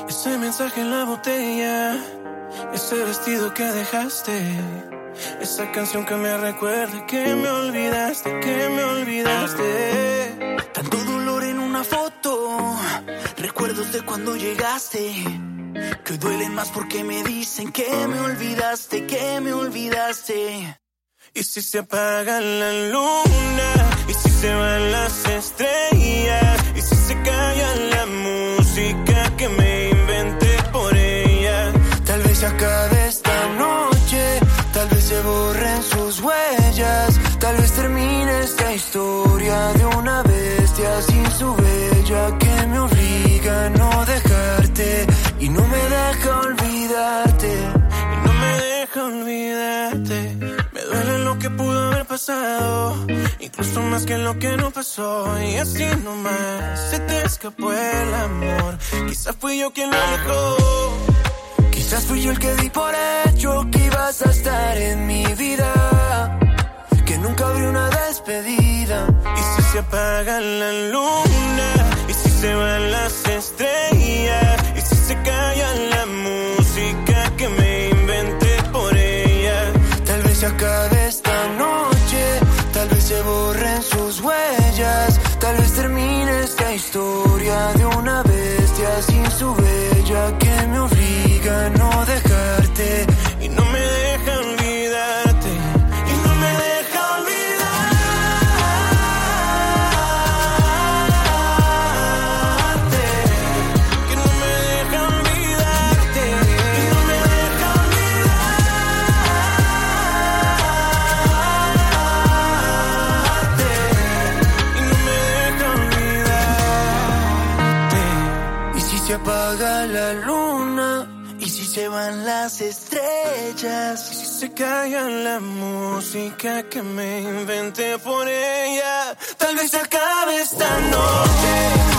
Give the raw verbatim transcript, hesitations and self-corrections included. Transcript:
Ese mensaje en la botella, ese vestido que dejaste, esa canción que me recuerda que me olvidaste, que me olvidaste. Tanto dolor en una foto, recuerdos de cuando llegaste, que hoy duelen más porque me dicen que me olvidaste, que me olvidaste. Y si se apaga la luna, y si se van las estrellas, y si se calla la música que me inventé por ella. Tal vez se acabe esta noche, tal vez se borren sus huellas, tal vez termine esta historia de una bestia sin su bella que me obliga a no dejarte y no me deja olvidarte, y no me deja olvidarte. Me duele lo que pudo haber pasado, incluso más que lo que no pasó, y así nomás se te escapó el amor. Quizás fui yo quien lo dejó, quizás fui yo el que di por hecho que ibas a estar en mi vida, que nunca habría una despedida. Y si se apaga la luna, y si se van las estrellas, y si se calla la música que me inventé por ella. Tal vez se acabe esta noche, tal vez se borren sus huellas, tal vez termine esta historia de una bestia sin su bella que me obliga a no dejarte y no me deja olvidarte, y no me deja olvidarte, que no me deja olvidarte, y no me deja olvidarte, y no me deja olvidarte. Y si se apaga la luna, y si se van las estrellas, y si se calla la música que me inventé por ella. Tal vez se acabe esta noche,